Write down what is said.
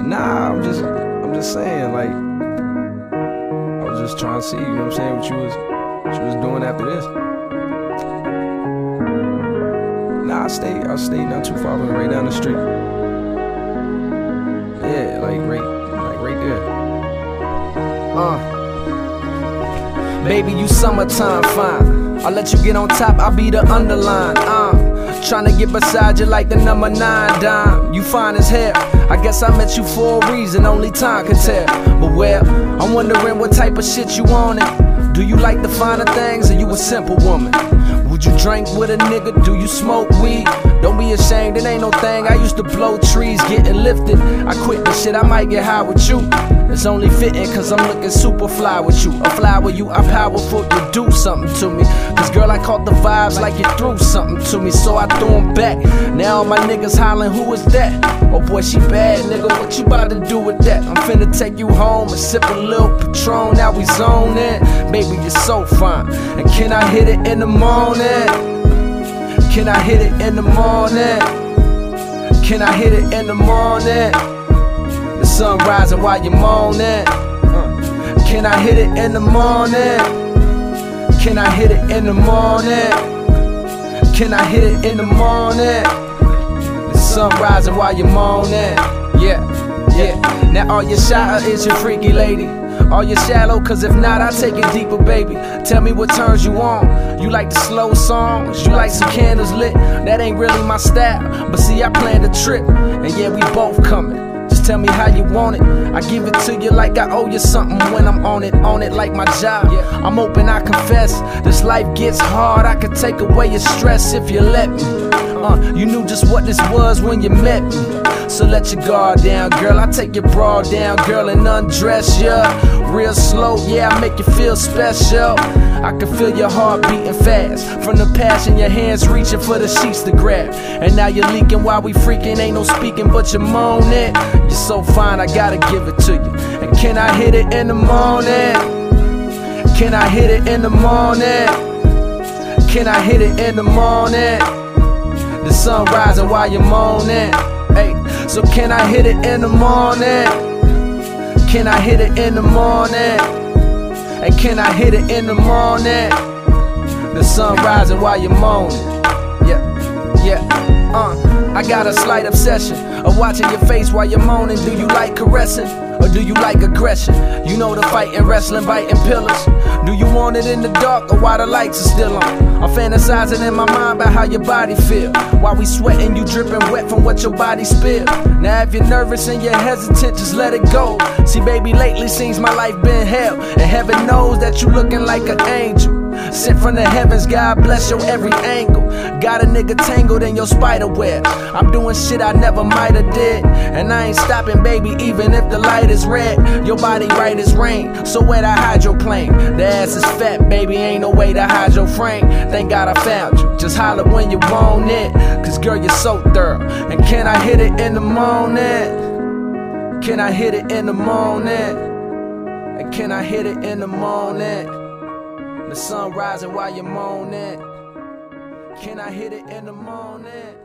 Nah, I'm just saying, like, I was just trying to see, you know what I'm saying, what you was doing after this. Nah, I stayed not too far from right down the street. Yeah, like right there. Baby, you summertime fine. I'll let you get on top, I'll be the underline. Tryna get beside you like the number 9 dime. You fine as hell. I guess I met you for a reason, only time can tell. But well, I'm wondering what type of shit you on it. Do you like the finer things, or you a simple woman? Would you drink with a nigga? Do you smoke weed? Don't be ashamed, it ain't no thing. I used to blow trees, getting lifted. I quit the shit, I might get high with you. It's only fitting cause I'm looking super fly with you. A fly with you, I'm powerful, you do something to me. Cause girl, I caught the vibes like you threw something to me. So I threw them back. Now all my niggas hollering, who is that? Oh boy, she bad, nigga, what you about to do with that? I'm finna take you home and sip a little Patron. Now we zone in. Baby, you're so fine. And can I hit it in the morning? Can I hit it in the morning? Can I hit it in the morning? The sun rising while you're moaning. Can I hit it in the morning? Can I hit it in the morning? Can I hit it in the morning? The sun rising while you're moaning. Yeah. Now all you shy is your freaky lady. All you shallow, cause if not, I'll take it deeper, baby. Tell me what turns you on. You like the slow songs, you like some candles lit. That ain't really my style, but see, I planned a trip. And yeah, we both coming. Just tell me how you want it. I give it to you like I owe you something when I'm on it like my job. I'm open, I confess. This life gets hard, I could take away your stress if you let me. You knew just what this was when you met me. So let your guard down, girl. I take your bra down, girl, and undress ya. Real slow, yeah, I make you feel special. I can feel your heart beating fast from the passion, your hands reaching for the sheets to grab. And now you're leaking while we freaking, ain't no speaking but you're moaning. You're so fine, I gotta give it to you. And can I hit it in the morning? Can I hit it in the morning? Can I hit it in the morning? The sun rising while you're moaning. Hey, so can I hit it in the morning? Can I hit it in the morning? And can I hit it in the morning? The sun rising while you're moaning. I got a slight obsession of watching your face while you're moaning. Do you like caressing? Or do you like aggression? You know the fighting, wrestling, biting pillars. Do you want it in the dark or while the lights are still on? I'm fantasizing in my mind about how your body feel. While we sweating, you dripping wet from what your body spilled. Now if you're nervous and you're hesitant, just let it go. See baby, lately seems my life been hell. And heaven knows that you looking like an angel. Sent from the heavens, God bless your every angle. Got a nigga tangled in your spider web. I'm doing shit I never might have did. And I ain't stopping, baby, even if the light is red. Your body right as rain, so where that hydroplane? The ass is fat, baby, ain't no way to hide your frame. Thank God I found you, just holler when you want it. Cause girl, you're so thorough. And can I hit it in the morning? Can I hit it in the morning? And can I hit it in the morning? The sun rising while you're moaning. Can I hit it in the morning?